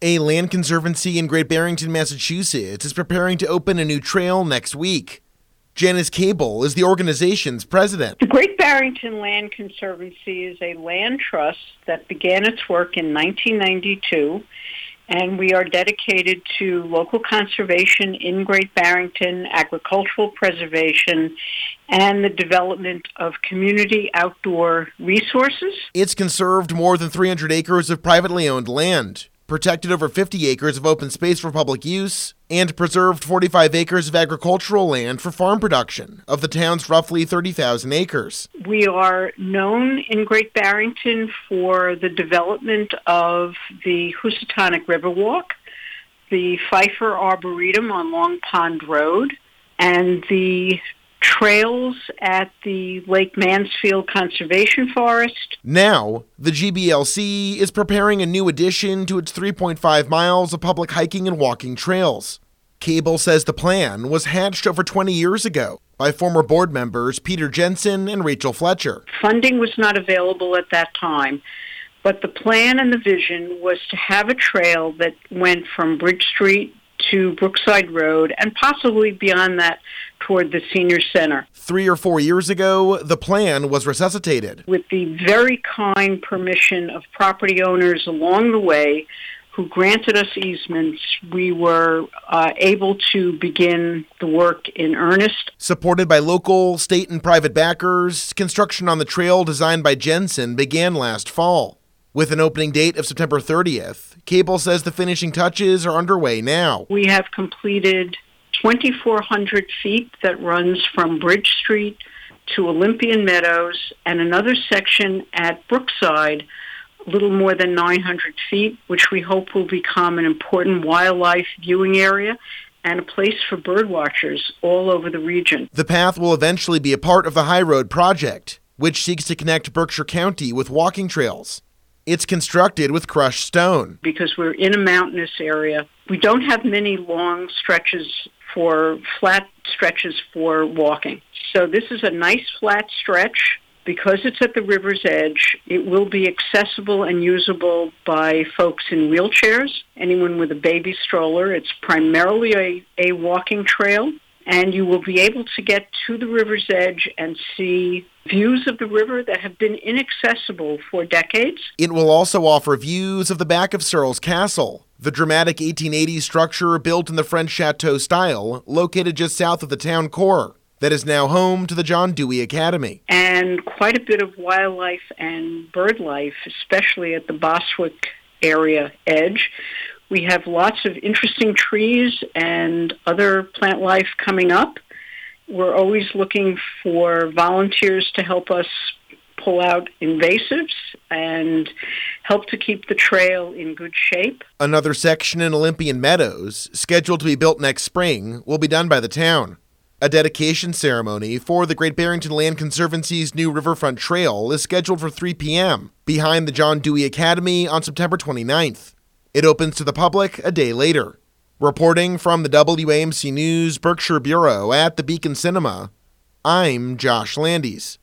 A land conservancy in Great Barrington, Massachusetts is preparing to open a new trail next week. Janice Cable is the organization's president. The Great Barrington Land Conservancy is a land trust that began its work in 1992, and we are dedicated to local conservation in Great Barrington, agricultural preservation, and the development of community outdoor resources. It's conserved more than 300 acres of privately owned land, protected over 50 acres of open space for public use, and preserved 45 acres of agricultural land for farm production of the town's roughly 30,000 acres. We are known in Great Barrington for the development of the Housatonic Riverwalk, the Pfeiffer Arboretum on Long Pond Road, and the trails at the Lake Mansfield Conservation Forest. Now, the GBLC is preparing a new addition to its 3.5 miles of public hiking and walking trails. Cable says the plan was hatched over 20 years ago by former board members Peter Jensen and Rachel Fletcher. Funding was not available at that time, but the plan and the vision was to have a trail that went from Bridge Street to Brookside Road and possibly beyond that toward the senior center. 3 or 4 years ago, the plan was resuscitated. With the very kind permission of property owners along the way who granted us easements, we were able to begin the work in earnest. Supported by local, state, and private backers, construction on the trail designed by Jensen began last fall. With an opening date of September 30th, Cable says the finishing touches are underway now. We have completed 2,400 feet that runs from Bridge Street to Olympian Meadows, and another section at Brookside, a little more than 900 feet, which we hope will become an important wildlife viewing area and a place for bird watchers all over the region. The path will eventually be a part of the High Road project, which seeks to connect Berkshire County with walking trails. It's constructed with crushed stone. Because we're in a mountainous area, we don't have many long flat stretches for walking. So this is a nice flat stretch. Because it's at the river's edge, it will be accessible and usable by folks in wheelchairs, anyone with a baby stroller. It's primarily a walking trail, and you will be able to get to the river's edge and see views of the river that have been inaccessible for decades. It will also offer views of the back of Searles Castle, the dramatic 1880s structure built in the French chateau style, located just south of the town core, that is now home to the John Dewey Academy. And quite a bit of wildlife and bird life, especially at the Boswick area edge. We have lots of interesting trees and other plant life coming up. We're always looking for volunteers to help us pull out invasives and help to keep the trail in good shape. Another section in Olympian Meadows, scheduled to be built next spring, will be done by the town. A dedication ceremony for the Great Barrington Land Conservancy's new Riverfront Trail is scheduled for 3 p.m. behind the John Dewey Academy on September 29th. It opens to the public a day later. Reporting from the WAMC News Berkshire Bureau at the Beacon Cinema, I'm Josh Landis.